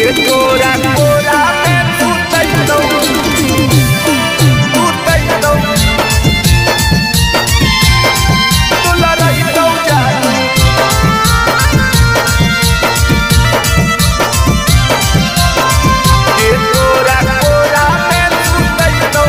तोरा कोरा में सुतैतौ तुला रहितौ जानू के तोरा कोरा में सुतैतौ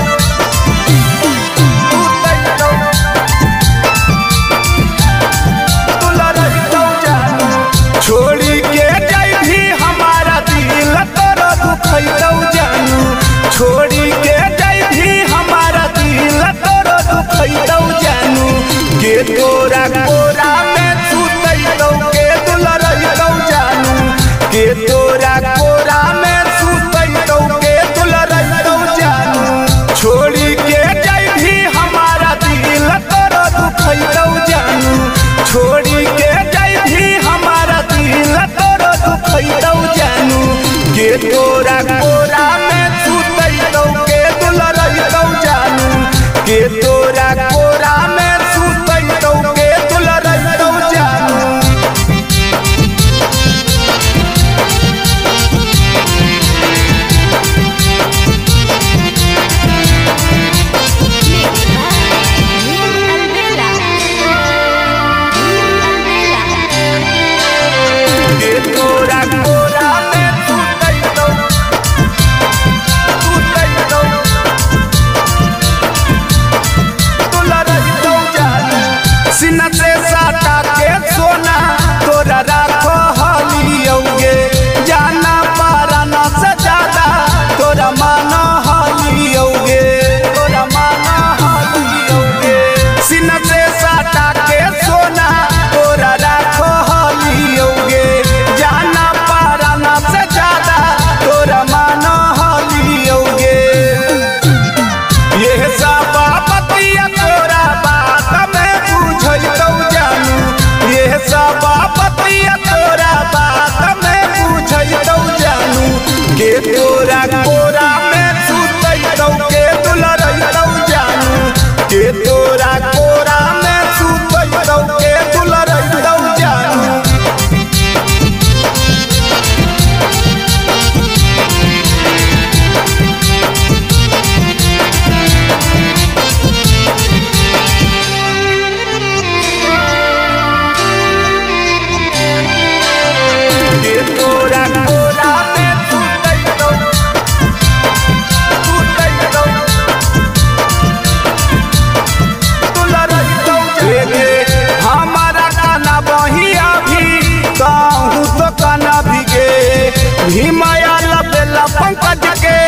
तुला रहितौ जानू छोड़ी के जइभी हमारा दिल तोरो दुखैतौ जानू छोड़ी के जइभी हमारा दिल तोरो दुखैतौ जानू के तोरा कोरा में सुतैतौ के तुला रहितौ जानू के तोरा कोरा में सुतैतौ के तुला रहितौ जानू छोड़ी के जइभी हमारा दिल तोरो दुखैतौ जानू छोड़ी के जइभी हमारा दिल तोरो दुखैतौ जानू के तोरा कोरा में सुतैतौ के तुला रहितौ जानू के तोरा कोरा में सुतैतौ के तुला रहितौ जानू के तोरा कोरा में सुतैतौ तुला रहितौ जानू सीना से साटा के सोना तोरा राखो हलियौगे जाना पारा न से ज्यादा तोरा माना हलियौगे तोरा माना हलियौगे सीना से साटा के सोना तोरा राखो हलियौगे जाना पारा न से ज्यादा तोरा माना हलियौगे ये सब बतिया तोरा बात में बुझैतौ जानू ये सब बतिया तोरा बात में बुझैतौ जानू के तोरा कोरा में सुतैतौ के तुला रहितौ जानू के तोरा कोरा में सुतैतौ के तुला रहितौ जानू के तोरा कोरा में सुतैतौ तुला रहितौ जानू हमारा काना बहिया भी कहूँ तो काना भिगे भीमाया लबेला पंकज के